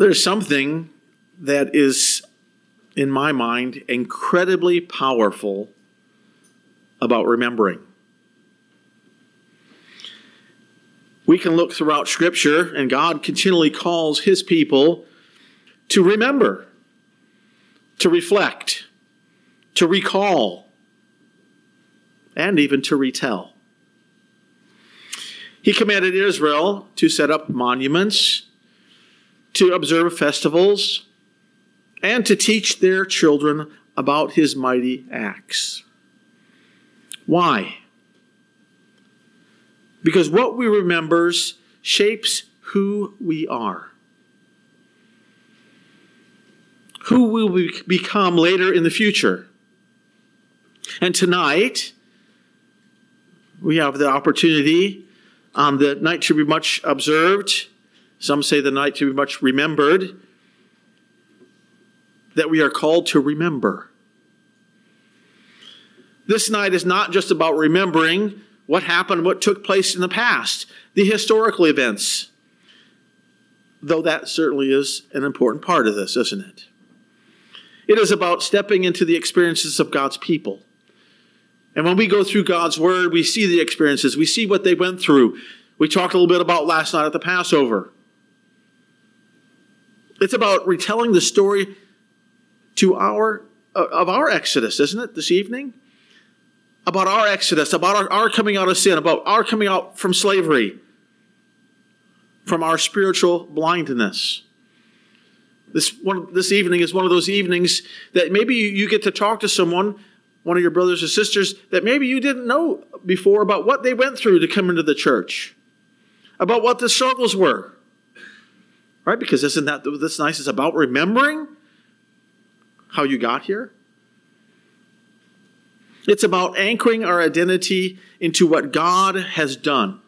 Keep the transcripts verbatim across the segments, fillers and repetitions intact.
There's something that is, in my mind, incredibly powerful about remembering. We can look throughout Scripture, and God continually calls His people to remember, to reflect, to recall, and even to retell. He commanded Israel to set up monuments, to observe festivals, and to teach their children about His mighty acts. Why? Because what we remember shapes who we are, who we will become later in the future. And tonight, we have the opportunity on the night to be much observed, some say the night to be much remembered, that we are called to remember. This night is not just about remembering what happened, what took place in the past, the historical events, though that certainly is an important part of this, isn't it? It is about stepping into the experiences of God's people. And when we go through God's Word, we see the experiences. We see what they went through. We talked a little bit about last night at the Passover. It's about retelling the story to our of our Exodus, isn't it, this evening? About our Exodus, about our, our coming out of sin, about our coming out from slavery, from our spiritual blindness. This one, this evening is one of those evenings that maybe you, you get to talk to someone, one of your brothers or sisters, that maybe you didn't know before about what they went through to come into the church, about what the struggles were. Right? Because isn't that that's nice? It's about remembering how you got here. It's about anchoring our identity into what God has done,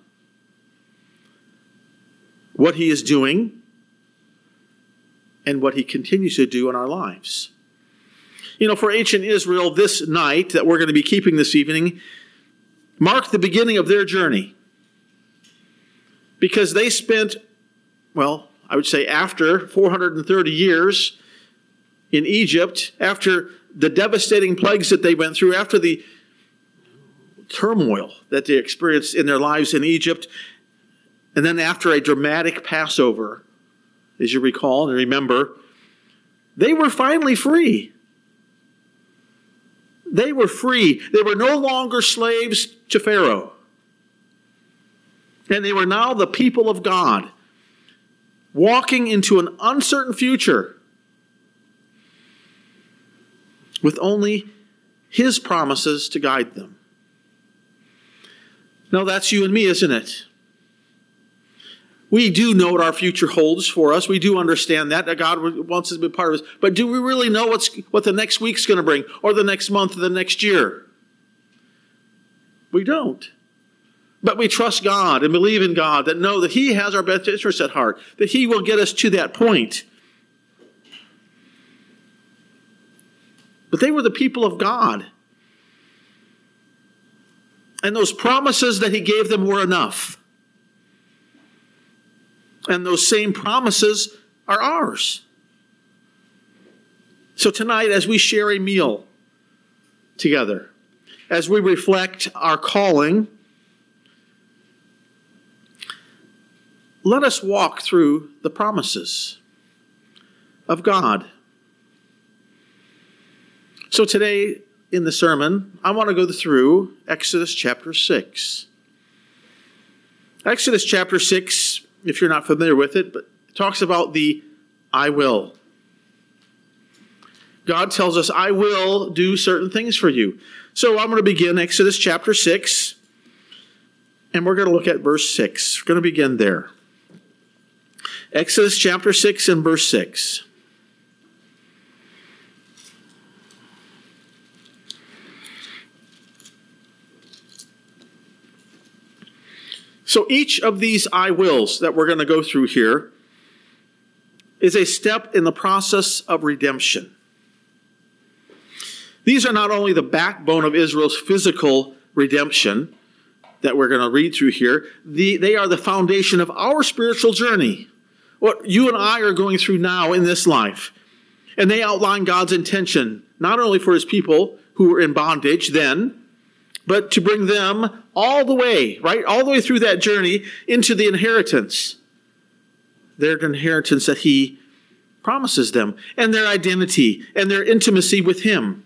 what He is doing, and what He continues to do in our lives. You know, for ancient Israel, this night that we're going to be keeping this evening marked the beginning of their journey. Because they spent, well, I would say after four hundred thirty years in Egypt, after the devastating plagues that they went through, after the turmoil that they experienced in their lives in Egypt, and then after a dramatic Passover, as you recall and remember, they were finally free. They were free. They were no longer slaves to Pharaoh. And they were now the people of God, walking into an uncertain future with only His promises to guide them. Now that's you and me, isn't it? We do know what our future holds for us. We do understand that, that God wants us to be part of us. But do we really know what's, what the next week's going to bring, or the next month, or the next year? We don't. But we trust God and believe in God, that know that He has our best interests at heart, that He will get us to that point. But they were the people of God. And those promises that He gave them were enough. And those same promises are ours. So tonight, as we share a meal together, as we reflect our calling, let us walk through the promises of God. So today in the sermon, I want to go through Exodus chapter six. Exodus chapter six, if you're not familiar with it, but it talks about the I will. God tells us, I will do certain things for you. So I'm going to begin Exodus chapter six, and we're going to look at verse six. We're going to begin there. Exodus chapter six and verse six. So each of these I wills that we're going to go through here is a step in the process of redemption. These are not only the backbone of Israel's physical redemption that we're going to read through here, the, they are the foundation of our spiritual journey, what you and I are going through now in this life. And they outline God's intention, not only for his people who were in bondage then, but to bring them all the way, right, all the way through that journey into the inheritance. Their inheritance that he promises them, and their identity, and their intimacy with him.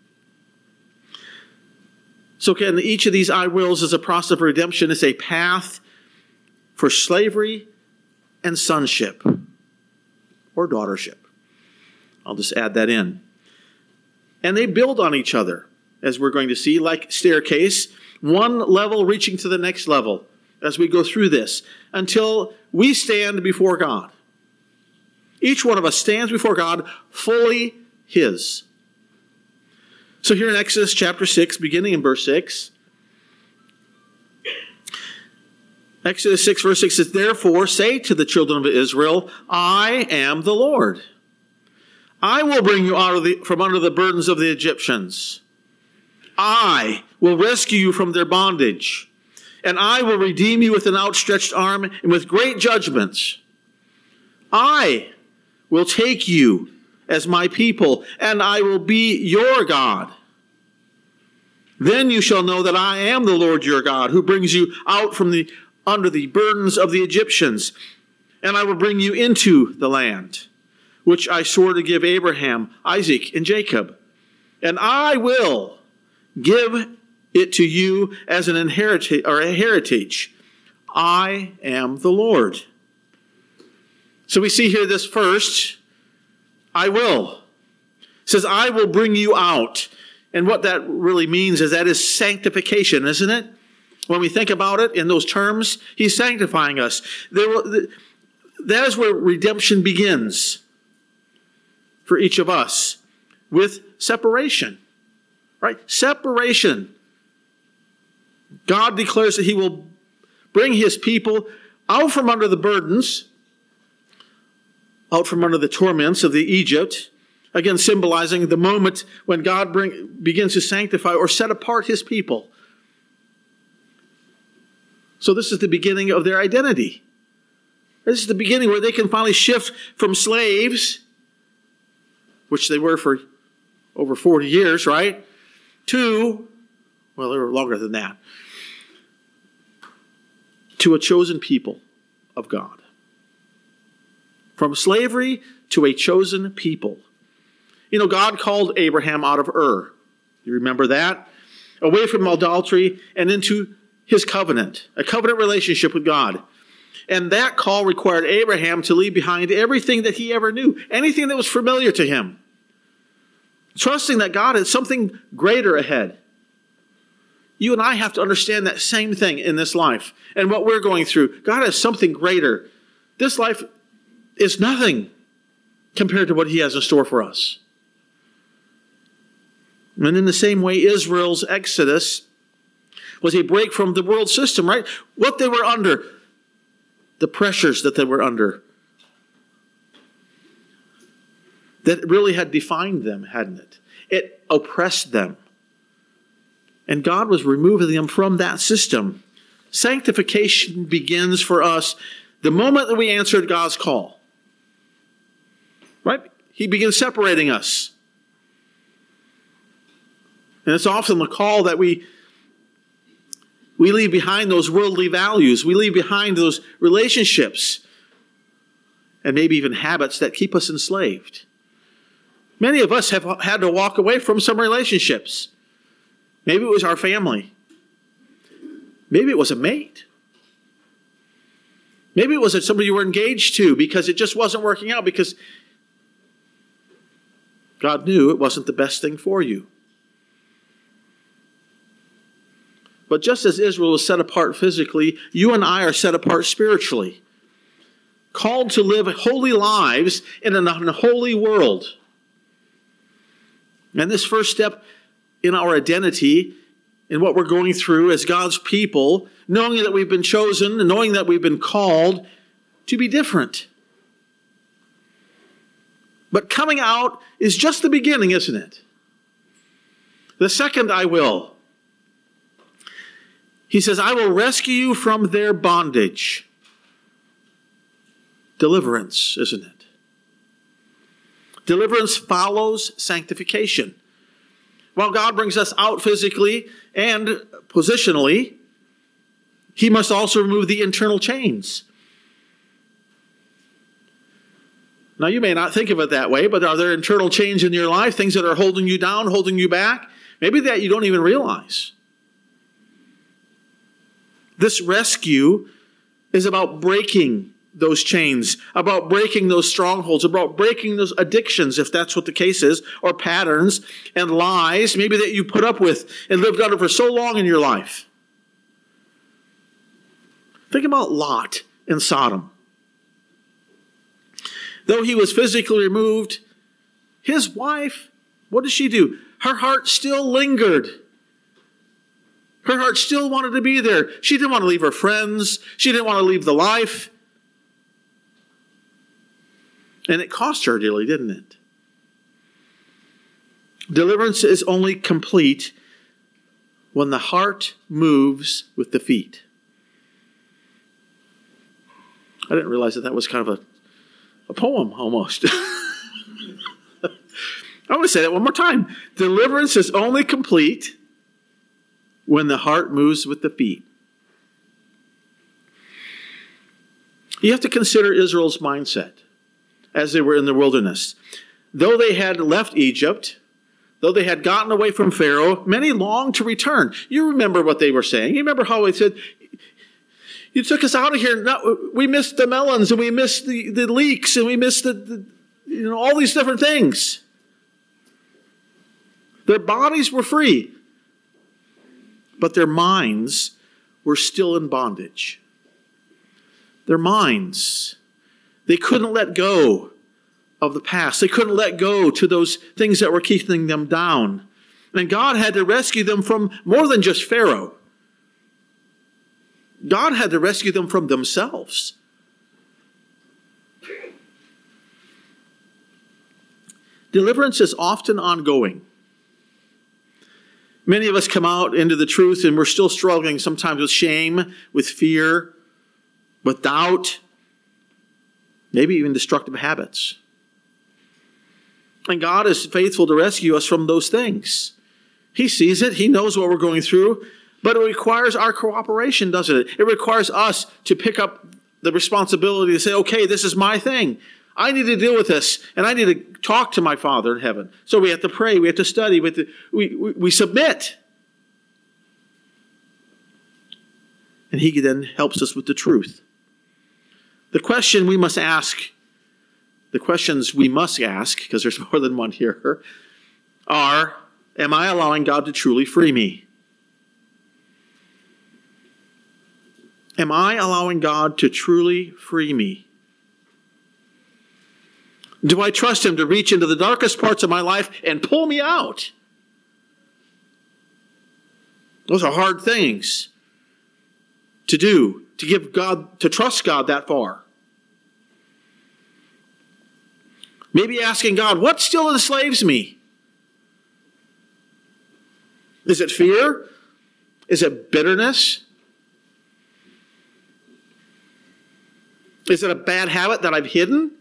So again, each of these I wills is a process of redemption. It's a path for slavery and sonship, or daughtership. I'll just add that in. And they build on each other, as we're going to see, like staircase, one level reaching to the next level as we go through this, until we stand before God. Each one of us stands before God fully his. So here in Exodus chapter six, beginning in verse six, Exodus six verse six says, "Therefore say to the children of Israel, I am the Lord. I will bring you out of the, from under the burdens of the Egyptians. I will rescue you from their bondage, and I will redeem you with an outstretched arm and with great judgments. I will take you as my people, and I will be your God. Then you shall know that I am the Lord your God, who brings you out from the under the burdens of the Egyptians, and I will bring you into the land, which I swore to give Abraham, Isaac, and Jacob. And I will give it to you as an inheritance or a heritage. I am the Lord." So we see here this first, I will. It says, I will bring you out. And what that really means is that is sanctification, isn't it? When we think about it in those terms, he's sanctifying us. There will, that is where redemption begins for each of us, with separation. Right? Separation. God declares that he will bring his people out from under the burdens, out from under the torments of the Egypt, again symbolizing the moment when God bring, begins to sanctify or set apart his people. So this is the beginning of their identity. This is the beginning where they can finally shift from slaves, which they were for over forty years, right? To, well, they were longer than that, to a chosen people of God. From slavery to a chosen people. You know, God called Abraham out of Ur. You remember that? Away from idolatry and into his covenant, a covenant relationship with God. And that call required Abraham to leave behind everything that he ever knew, anything that was familiar to him, trusting that God had something greater ahead. You and I have to understand that same thing in this life and what we're going through. God has something greater. This life is nothing compared to what he has in store for us. And in the same way, Israel's exodus was a break from the world system, right? What they were under, the pressures that they were under, that really had defined them, hadn't it? It oppressed them. And God was removing them from that system. Sanctification begins for us the moment that we answered God's call. Right? He begins separating us. And it's often the call that we, we leave behind those worldly values. We leave behind those relationships and maybe even habits that keep us enslaved. Many of us have had to walk away from some relationships. Maybe it was our family. Maybe it was a mate. Maybe it was somebody you were engaged to because it just wasn't working out because God knew it wasn't the best thing for you. But just as Israel was set apart physically, you and I are set apart spiritually. Called to live holy lives in an unholy world. And this first step in our identity, in what we're going through as God's people, knowing that we've been chosen, and knowing that we've been called to be different. But coming out is just the beginning, isn't it? The second I will. He says, I will rescue you from their bondage. deliverance, isn't it? Deliverance follows sanctification. While God brings us out physically and positionally, he must also remove the internal chains. Now, you may not think of it that way, but are there internal chains in your life, things that are holding you down, holding you back? Maybe that you don't even realize. This rescue is about breaking those chains, about breaking those strongholds, about breaking those addictions, if that's what the case is, or patterns and lies, maybe that you put up with and lived under for so long in your life. Think about Lot in Sodom. Though he was physically removed, his wife, what did she do? Her heart still lingered. Her heart still wanted to be there. She didn't want to leave her friends. She didn't want to leave the life. And it cost her dearly, didn't it? Deliverance is only complete when the heart moves with the feet. I didn't realize that that was kind of a, a poem almost. I want to say that one more time. Deliverance is only complete when the heart moves with the feet. You have to consider Israel's mindset as they were in the wilderness. Though they had left Egypt, though they had gotten away from Pharaoh, many longed to return. You remember what they were saying. You remember how they said, you took us out of here. Now, we missed the melons, and we missed the, the leeks, and we missed the, the, you know, all these different things. Their bodies were free, but their minds were still in bondage. Their minds, they couldn't let go of the past. They couldn't let go to those things that were keeping them down. And God had to rescue them from more than just Pharaoh. God had to rescue them from themselves. Deliverance is often ongoing. Many of us come out into the truth and we're still struggling sometimes with shame, with fear, with doubt, maybe even destructive habits. And God is faithful to rescue us from those things. He sees it. He knows what we're going through. But it requires our cooperation, doesn't it? It requires us to pick up the responsibility to say, okay, this is my thing. I need to deal with this, and I need to talk to my Father in heaven. So we have to pray, we have to study, we, have to, we, we, we submit. And he then helps us with the truth. The question we must ask, the questions we must ask, because there's more than one here, are, am I allowing God to truly free me? Am I allowing God to truly free me? Do I trust him to reach into the darkest parts of my life and pull me out? Those are hard things to do, to give God, to trust God that far. Maybe asking God, what still enslaves me? Is it fear? Is it bitterness? Is it a bad habit that I've hidden?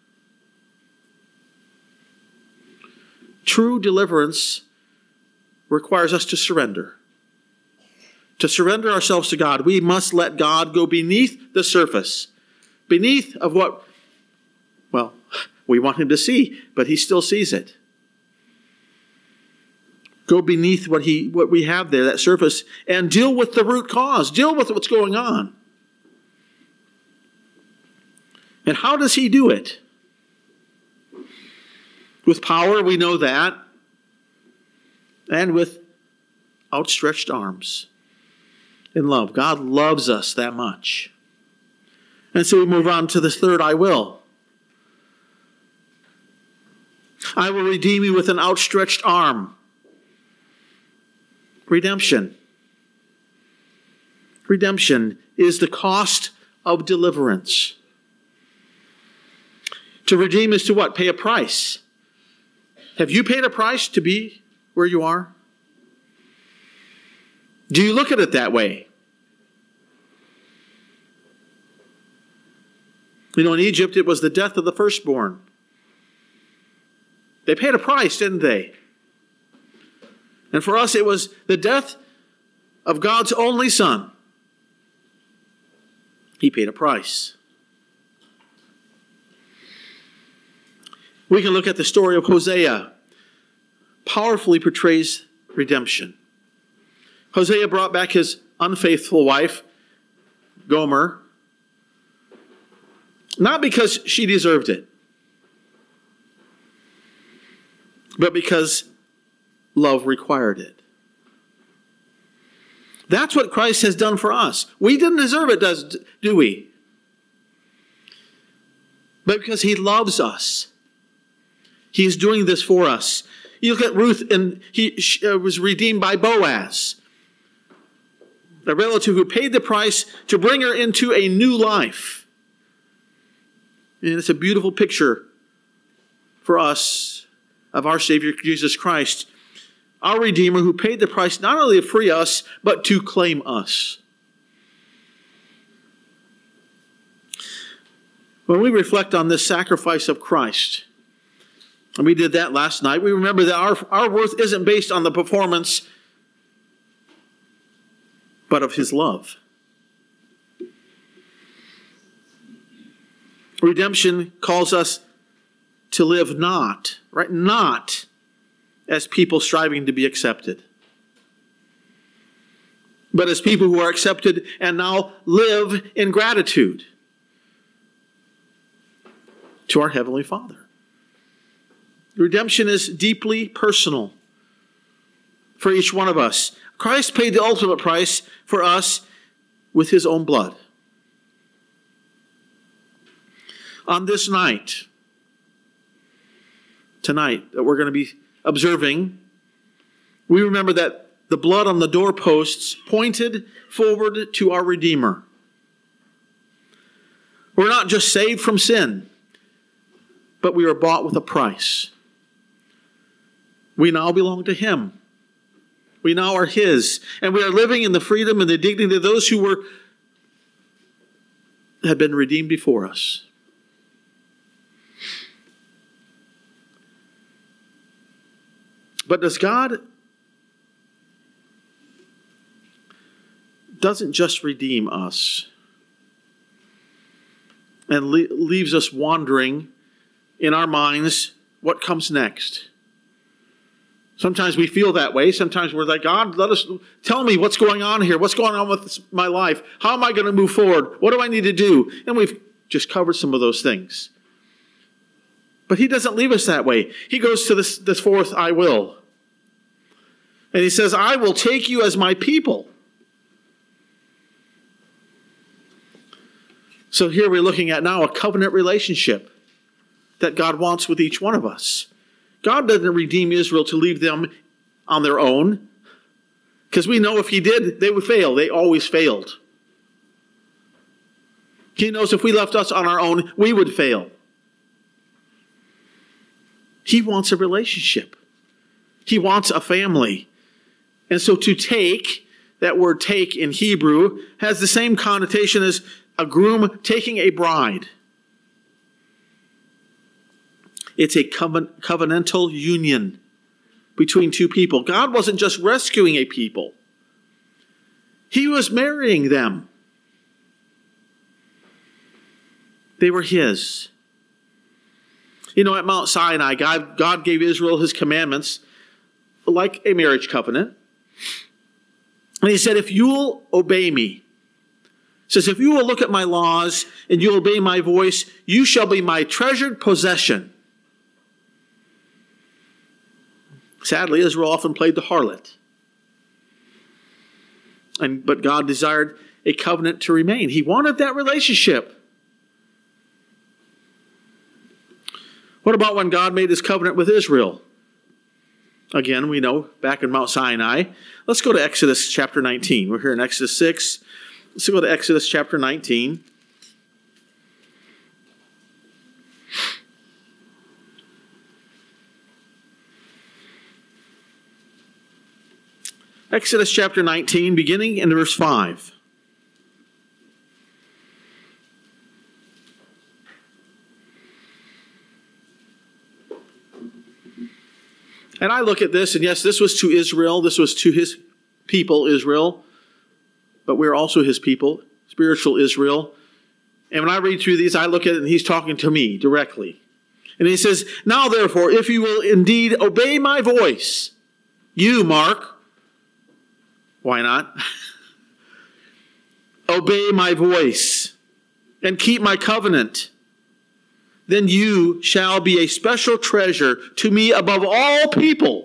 True deliverance requires us to surrender. To surrender ourselves to God, we must let God go beneath the surface, beneath of what, well, we want him to see, but he still sees it. Go beneath what he, what we have there, that surface, and deal with the root cause. Deal with what's going on. And how does he do it? With power, we know that. And with outstretched arms. In love. God loves us that much. And so we move on to the third I will. I will redeem you with an outstretched arm. Redemption. Redemption is the cost of deliverance. To redeem is to what? Pay a price. Have you paid a price to be where you are? Do you look at it that way? You know, in Egypt, it was the death of the firstborn. They paid a price, didn't they? And for us, it was the death of God's only Son. He paid a price. We can look at the story of Hosea. Powerfully portrays redemption. Hosea brought back his unfaithful wife, Gomer, not because she deserved it, but because love required it. That's what Christ has done for us. We didn't deserve it, does do we? But because he loves us, he is doing this for us. You look at Ruth, and he she, uh, was redeemed by Boaz, a relative who paid the price to bring her into a new life. And it's a beautiful picture for us of our Savior, Jesus Christ, our Redeemer, who paid the price not only to free us, but to claim us. When we reflect on this sacrifice of Christ, and we did that last night, we remember that our, our worth isn't based on the performance, but of his love. Redemption calls us to live not, right? Not as people striving to be accepted, but as people who are accepted and now live in gratitude to our Heavenly Father. Redemption is deeply personal for each one of us. Christ paid the ultimate price for us with his own blood. On this night, tonight, that we're going to be observing, we remember that the blood on the doorposts pointed forward to our Redeemer. We're not just saved from sin, but we are bought with a price. We now belong to him. We now are his. And we are living in the freedom and the dignity of those who were had been redeemed before us. But does God doesn't just redeem us and le- leaves us wandering in our minds what comes next. Sometimes we feel that way. Sometimes we're like, God, let us tell me what's going on here. What's going on with this, my life? How am I going to move forward? What do I need to do? And we've just covered some of those things. But he doesn't leave us that way. He goes to this, this fourth, I will. And he says, I will take you as my people. So here we're looking at now a covenant relationship that God wants with each one of us. God doesn't redeem Israel to leave them on their own, because we know if he did, they would fail. They always failed. He knows if we left us on our own, we would fail. He wants a relationship. He wants a family. And so to take, that word take in Hebrew, has the same connotation as a groom taking a bride. It's a coven- covenantal union between two people. God wasn't just rescuing a people. He was marrying them. They were his. You know, at Mount Sinai, God, God gave Israel his commandments like a marriage covenant. And he said, if you'll obey me, says, if you will look at my laws and you obey my voice, you shall be my treasured possession. Sadly, Israel often played the harlot. And, but God desired a covenant to remain. He wanted that relationship. What about when God made his covenant with Israel? Again, we know back in Mount Sinai. Let's go to Exodus chapter nineteen. We're here in Exodus six. Let's go to Exodus chapter nineteen. Exodus chapter nineteen, beginning in verse five. And I look at this, and yes, this was to Israel. This was to his people, Israel. But we're also his people, spiritual Israel. And when I read through these, I look at it, and he's talking to me directly. And he says, now therefore, if you will indeed obey my voice, you, Mark, why not? Obey my voice and keep my covenant, then you shall be a special treasure to me above all people.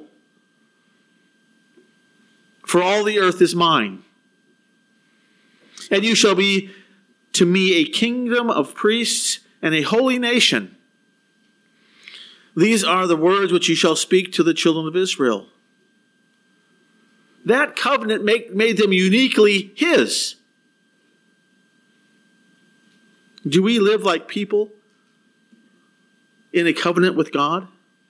For all the earth is mine. And you shall be to me a kingdom of priests and a holy nation. These are the words which you shall speak to the children of Israel. That covenant make, made them uniquely his. Do we live like people in a covenant with God?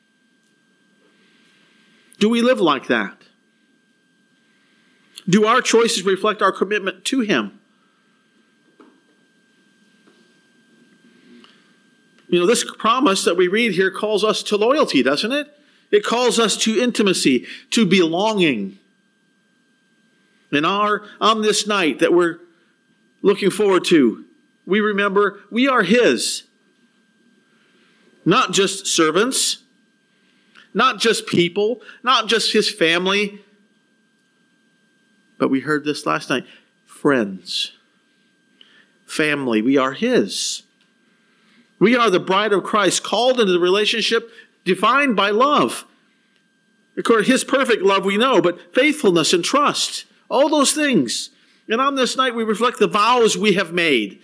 Do we live like that? Do our choices reflect our commitment to him? You know, this promise that we read here calls us to loyalty, doesn't it? It calls us to intimacy, to belonging. And our, on this night that we're looking forward to, we remember we are his. Not just servants, not just people, not just his family, but we heard this last night, friends, family, we are his. We are the bride of Christ, called into the relationship defined by love. Of course, his perfect love we know, but faithfulness and trust, all those things. And on this night we reflect the vows we have made.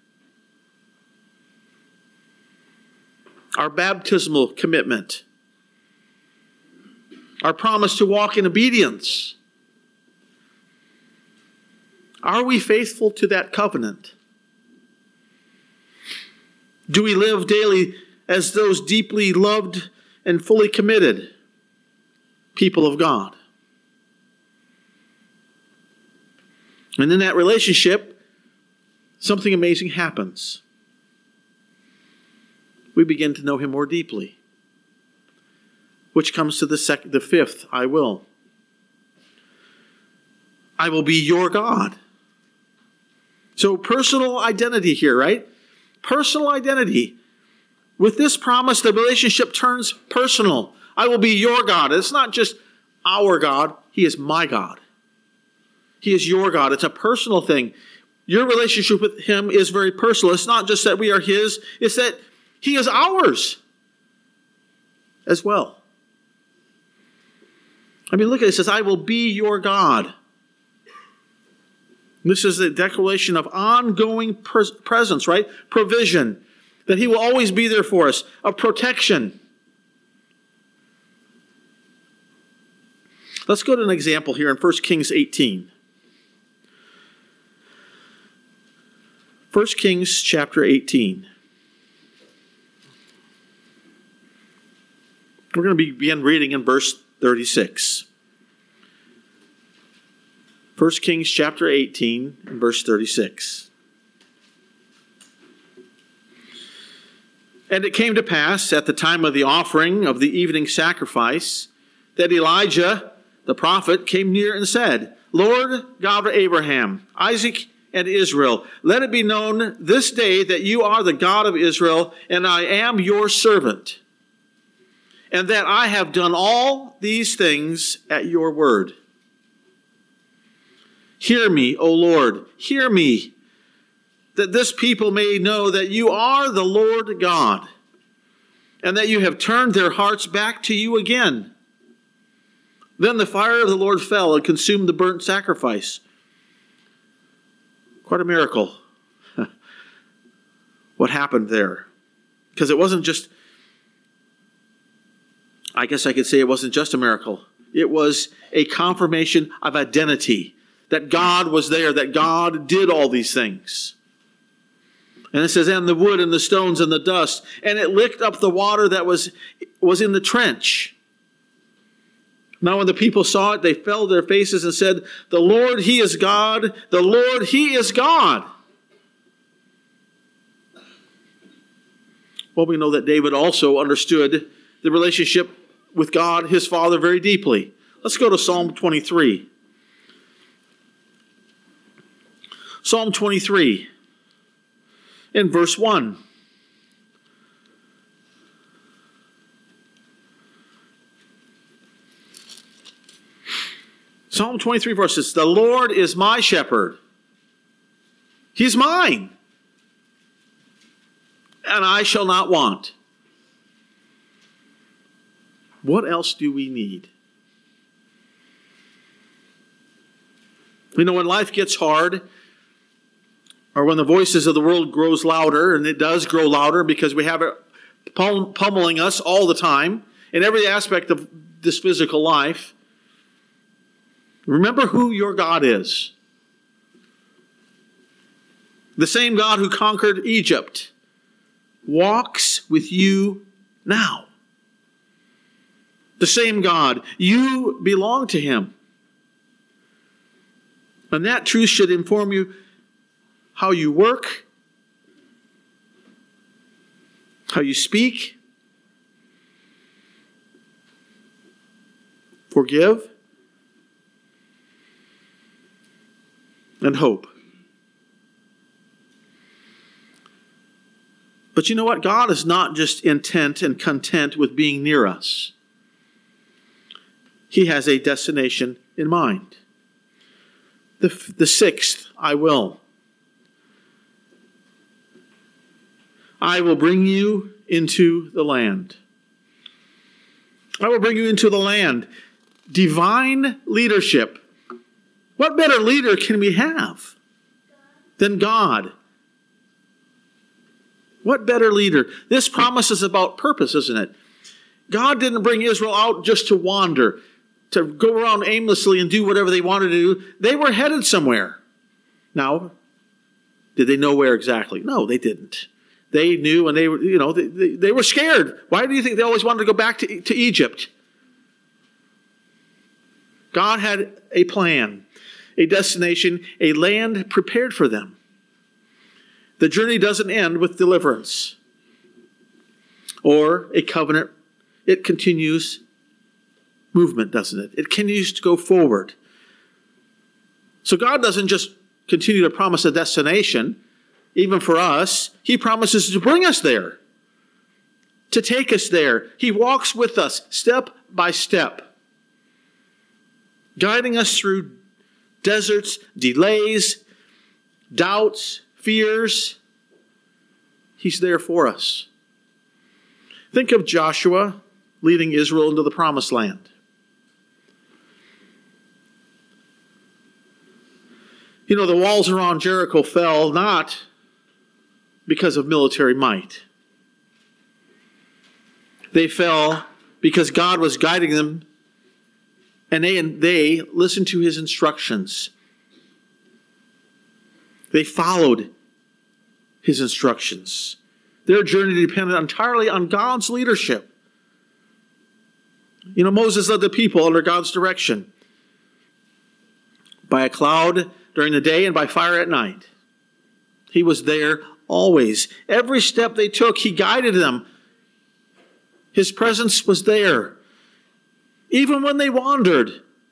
Our baptismal commitment. Our promise to walk in obedience. Are we faithful to that covenant? Do we live daily as those deeply loved and fully committed people of God? And in that relationship, something amazing happens. We begin to know him more deeply. Which comes to the second, the fifth, I will. I will be your God. So personal identity here, right? Personal identity. With this promise, the relationship turns personal. I will be your God. It's not just our God. He is my God. He is your God. It's a personal thing. Your relationship with him is very personal. It's not just that we are his. It's that he is ours as well. I mean, look at it. It says, I will be your God. This is a declaration of ongoing pres- presence, right? Provision. That he will always be there for us. Of protection. Let's go to an example here in First Kings eighteen. First Kings chapter eighteen. We're going to begin reading in verse thirty-six. First Kings chapter eighteen and verse thirty-six. And it came to pass at the time of the offering of the evening sacrifice that Elijah the prophet came near and said, Lord God of Abraham, Isaac, and Israel, let it be known this day that you are the God of Israel, and I am your servant, and that I have done all these things at your word. Hear me, O Lord, hear me, that this people may know that you are the Lord God, and that you have turned their hearts back to you again. Then the fire of the Lord fell and consumed the burnt sacrifice. Quite a miracle. What happened there? Because it wasn't just, I guess I could say it wasn't just a miracle. It was a confirmation of identity. That God was there, that God did all these things. And it says, and the wood and the stones and the dust, and it licked up the water that was, was in the trench. Now when the people saw it, they fell to their faces and said, the Lord, He is God. The Lord, He is God. Well, we know that David also understood the relationship with God, his Father, very deeply. Let's go to Psalm twenty-three. Psalm twenty-three, in verse one. Psalm twenty-three verses, the Lord is my shepherd. He's mine, and I shall not want. What else do we need? You know, when life gets hard, or when the voices of the world grows louder, and it does grow louder because we have it pummeling us all the time in every aspect of this physical life, remember who your God is. The same God who conquered Egypt walks with you now. The same God. You belong to him. And that truth should inform you how you work, how you speak, forgive, and hope. But you know what? God is not just intent and content with being near us. He has a destination in mind. The, the sixth, I will. I will bring you into the land. I will bring you into the land. Divine leadership. What better leader can we have than God? What better leader? This promise is about purpose, isn't it? God didn't bring Israel out just to wander, to go around aimlessly and do whatever they wanted to do. They were headed somewhere. Now, did they know where exactly? No, they didn't. They knew, and they were, you know, they, they, they were scared. Why do you think they always wanted to go back to, to Egypt? God had a plan, a destination, a land prepared for them. The journey doesn't end with deliverance or a covenant. It continues movement, doesn't it? It continues to go forward. So God doesn't just continue to promise a destination, even for us. He promises to bring us there, to take us there. He walks with us step by step, guiding us through deserts, delays, doubts, fears. He's there for us. Think of Joshua leading Israel into the promised land. You know, the walls around Jericho fell not because of military might. They fell because God was guiding them, and they, and they listened to his instructions. They followed his instructions. Their journey depended entirely on God's leadership. You know, Moses led the people under God's direction by a cloud during the day and by fire at night. He was there always. Every step they took, he guided them. His presence was there. Even when they wandered,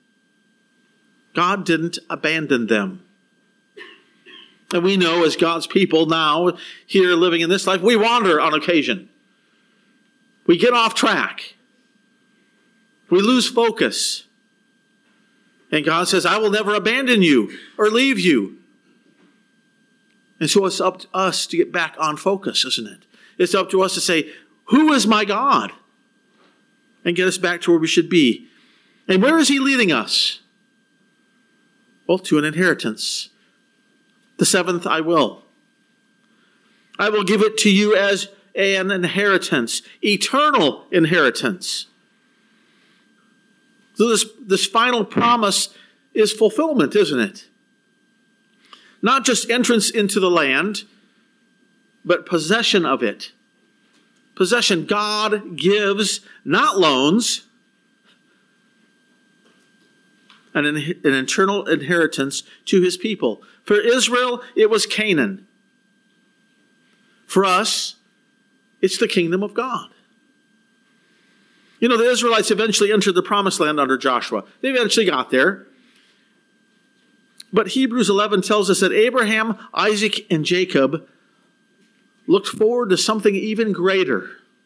God didn't abandon them. And we know as God's people now, here living in this life, we wander on occasion. We get off track. We lose focus. And God says, I will never abandon you or leave you. And so it's up to us to get back on focus, isn't it? It's up to us to say, who is my God? And get us back to where we should be. And where is he leading us? Well, to an inheritance. The seventh, I will. I will give it to you as an inheritance, eternal inheritance. So this, this final promise is fulfillment, isn't it? Not just entrance into the land, but possession of it. Possession. God gives, not loans, an, an eternal inheritance to his people. For Israel, it was Canaan. For us, it's the kingdom of God. You know, the Israelites eventually entered the promised land under Joshua. They eventually got there. But Hebrews eleven tells us that Abraham, Isaac, and Jacob looked forward to something even greater.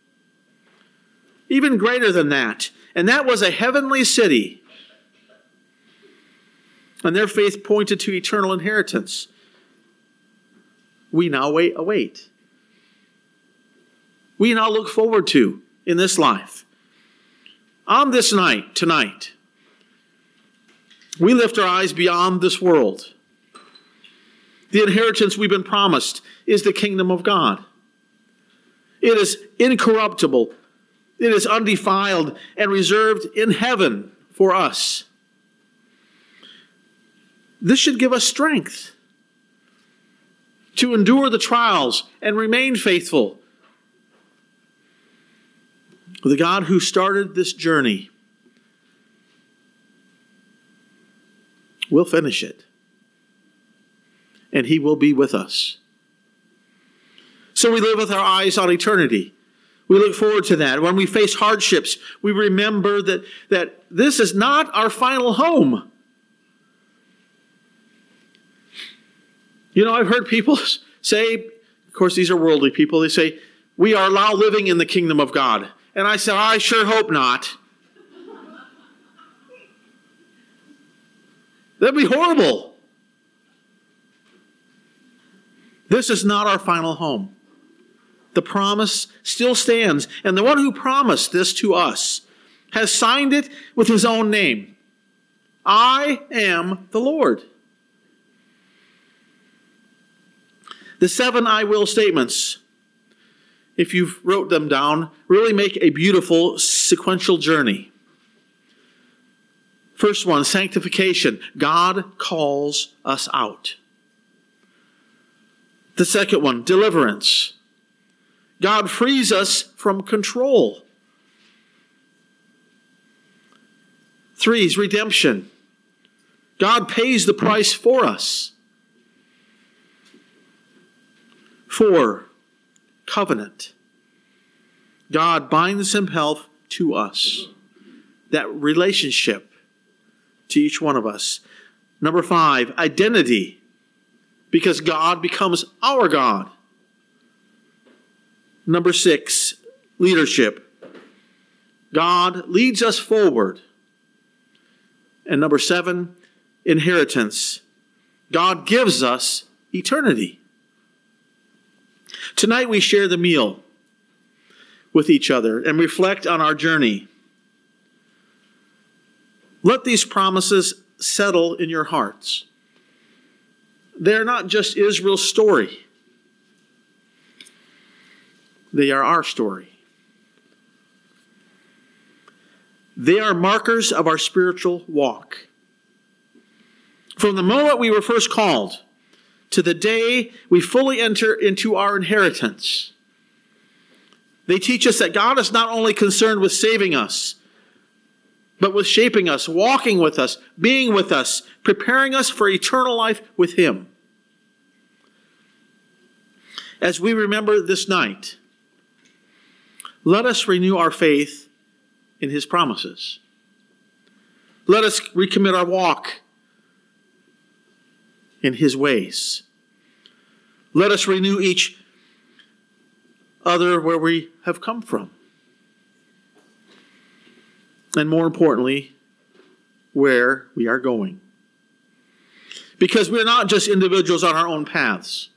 Even greater than that. And that was a heavenly city. And their faith pointed to eternal inheritance. We now wait, await. We now look forward to in this life. On this night, tonight, we lift our eyes beyond this world. The inheritance we've been promised is the kingdom of God. It is incorruptible. It is undefiled and reserved in heaven for us. This should give us strength to endure the trials and remain faithful. The God who started this journey will finish it. And he will be with us. So we live with our eyes on eternity. We look forward to that. When we face hardships, we remember that, that this is not our final home. You know, I've heard people say, of course these are worldly people, they say, we are now living in the kingdom of God. And I said, I sure hope not. That'd be horrible. This is not our final home. The promise still stands. And the one who promised this to us has signed it with his own name. I am the Lord. The seven I will statements, if you've wrote them down, really make a beautiful sequential journey. First one, sanctification. God calls us out. The second one, deliverance. God frees us from control. Three is redemption. God pays the price for us. Four, covenant. God binds himself to us. That relationship to each one of us. Number five, identity. Because God becomes our God. Number six, leadership. God leads us forward. And number seven, inheritance. God gives us eternity. Tonight we share the meal with each other and reflect on our journey. Let these promises settle in your hearts. They're not just Israel's story. They are our story. They are markers of our spiritual walk. From the moment we were first called to the day we fully enter into our inheritance, they teach us that God is not only concerned with saving us, but with shaping us, walking with us, being with us, preparing us for eternal life with him. As we remember this night, let us renew our faith in his promises. Let us recommit our walk in his ways. Let us renew each other where we have come from. And more importantly, where we are going. Because we're not just individuals on our own paths.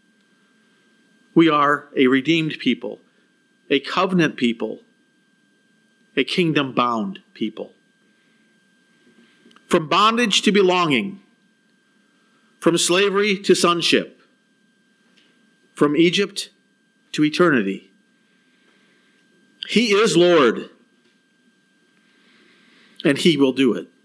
We are a redeemed people, a covenant people, a kingdom-bound people. From bondage to belonging, from slavery to sonship, from Egypt to eternity. He is Lord, and he will do it.